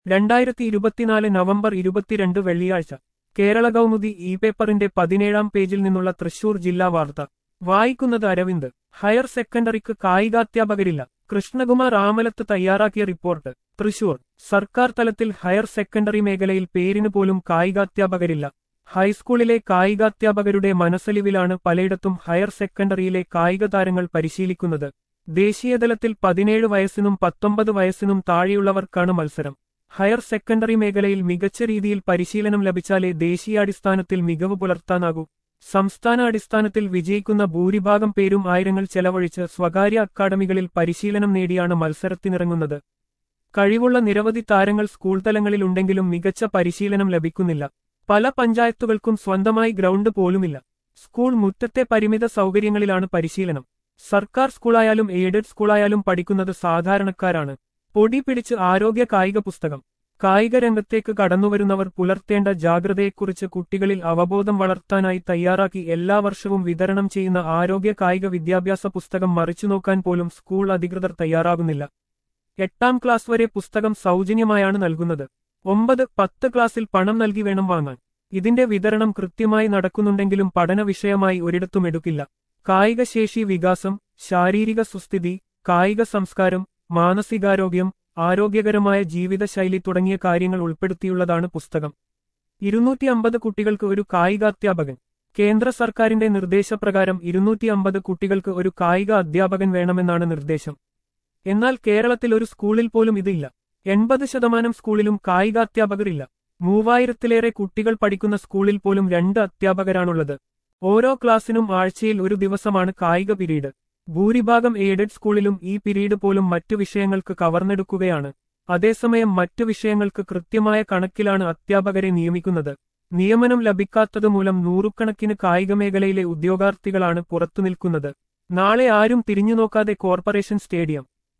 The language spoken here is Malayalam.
2024 നവംബർ 22 വെള്ളിയാഴ്ച കേരള കൗമുദി ഇ പേപ്പറിന്റെ 17-ാം പേജിൽ നിന്നുള്ള തൃശൂർ ജില്ലാ വാർത്ത വായിക്കുന്നത് അരവിന്ദ്. ഹയർ സെക്കൻഡറിക്ക് കായികാധ്യാപകരില്ല. കൃഷ്ണകുമാർ ആമലത്ത് തയ്യാറാക്കിയ റിപ്പോർട്ട്. തൃശൂർ സർക്കാർ തലത്തിൽ ഹയർ സെക്കൻഡറി മേഖലയിൽ പേരിന് പോലും കായികാധ്യാപകരില്ല. ഹൈസ്കൂളിലെ കായികാധ്യാപകരുടെ മനസ്സലിവിലാണ് പലയിടത്തും ഹയർ സെക്കൻഡറിയിലെ കായിക താരങ്ങൾ പരിശീലിക്കുന്നത്. ദേശീയതലത്തിൽ 17 വയസ്സിനും 19 വയസ്സിനും താഴെയുള്ളവർക്കാണ് മത്സരം. ഹയർ സെക്കൻഡറി മേഖലയിൽ മികച്ച രീതിയിൽ പരിശീലനം ലഭിച്ചാലേ ദേശീയാടിസ്ഥാനത്തിൽ മികവ് പുലർത്താനാകൂ. സംസ്ഥാന അടിസ്ഥാനത്തിൽ വിജയിക്കുന്ന ഭൂരിഭാഗം പേരും ആയിരങ്ങൾ ചെലവഴിച്ച് സ്വകാര്യ അക്കാദമികളിൽ പരിശീലനം നേടിയാണ് മത്സരത്തിനിറങ്ങുന്നത്. കഴിവുള്ള നിരവധി താരങ്ങൾ സ്കൂൾ തലങ്ങളിലുണ്ടെങ്കിലും മികച്ച പരിശീലനം ലഭിക്കുന്നില്ല. പല പഞ്ചായത്തുകൾക്കും സ്വന്തമായി ഗ്രൗണ്ട് പോലുമില്ല. സ്കൂൾ മുറ്റത്തെ പരിമിത സൗകര്യങ്ങളിലാണ് പരിശീലനം. സർക്കാർ സ്കൂളായാലും എയ്ഡഡ് സ്കൂളായാലും പഠിക്കുന്നത് സാധാരണക്കാരാണ്. പൊടി പിടിച്ച് ആരോഗ്യ കായിക പുസ്തകം. കായിക രംഗത്തേക്ക് കടന്നുവരുന്നവർ പുലർത്തേണ്ട ജാഗ്രതയെക്കുറിച്ച് കുട്ടികളിൽ അവബോധം വളർത്താനായി തയ്യാറാക്കി എല്ലാ വർഷവും വിതരണം ചെയ്യുന്ന ആരോഗ്യ കായിക വിദ്യാഭ്യാസ പുസ്തകം മറിച്ചുനോക്കാൻ പോലും സ്കൂൾ അധികൃതർ തയ്യാറാകുന്നില്ല. 8ാം ക്ലാസ് വരെ പുസ്തകം സൗജന്യമായാണ് നൽകുന്നത്. 9, 10 ക്ലാസ്സിൽ പണം നൽകി വേണം വാങ്ങാൻ. ഇതിന്റെ വിതരണം കൃത്യമായി നടക്കുന്നുണ്ടെങ്കിലും പഠന വിഷയമായി ഒരിടത്തും എടുക്കില്ല. കായിക ശേഷി വികാസം, ശാരീരിക സുസ്ഥിതി, കായിക സംസ്കാരം, മാനസികാരോഗ്യം, ആരോഗ്യകരമായ ജീവിതശൈലി തുടങ്ങിയ കാര്യങ്ങൾ ഉൾപ്പെടുത്തിയുള്ളതാണ് പുസ്തകം. 250 കുട്ടികൾക്ക് ഒരു കായികാധ്യാപകൻ. കേന്ദ്ര സർക്കാരിന്റെ നിർദ്ദേശപ്രകാരം 250 കുട്ടികൾക്ക് ഒരു കായിക അധ്യാപകൻ വേണമെന്നാണ് നിർദ്ദേശം. എന്നാൽ കേരളത്തിൽ ഒരു സ്കൂളിൽ പോലും ഇതില്ല. 80% സ്കൂളിലും കായികാധ്യാപകരില്ല. 3000-ലേറെ കുട്ടികൾ പഠിക്കുന്ന സ്കൂളിൽ പോലും 2 അധ്യാപകരാണുള്ളത്. ഓരോ ക്ലാസ്സിനും ആഴ്ചയിൽ ഒരു ദിവസമാണ് കായിക പിരീഡ്. ഭൂരിഭാഗം എയ്ഡഡ് സ്കൂളിലും ഈ പിരീഡ് പോലും മറ്റു വിഷയങ്ങൾക്ക് കവർന്നെടുക്കുകയാണ്. അതേസമയം മറ്റു വിഷയങ്ങൾക്ക് കൃത്യമായ കണക്കിലാണ് അധ്യാപകരെ നിയമിക്കുന്നത്. നിയമനം ലഭിക്കാത്തതുമൂലം നൂറുകണക്കിന് കായിക മേഖലയിലെ ഉദ്യോഗാർത്ഥികളാണ് പുറത്തുനിൽക്കുന്നത്. നാളെ ആരും തിരിഞ്ഞുനോക്കാതെ കോർപ്പറേഷൻ സ്റ്റേഡിയം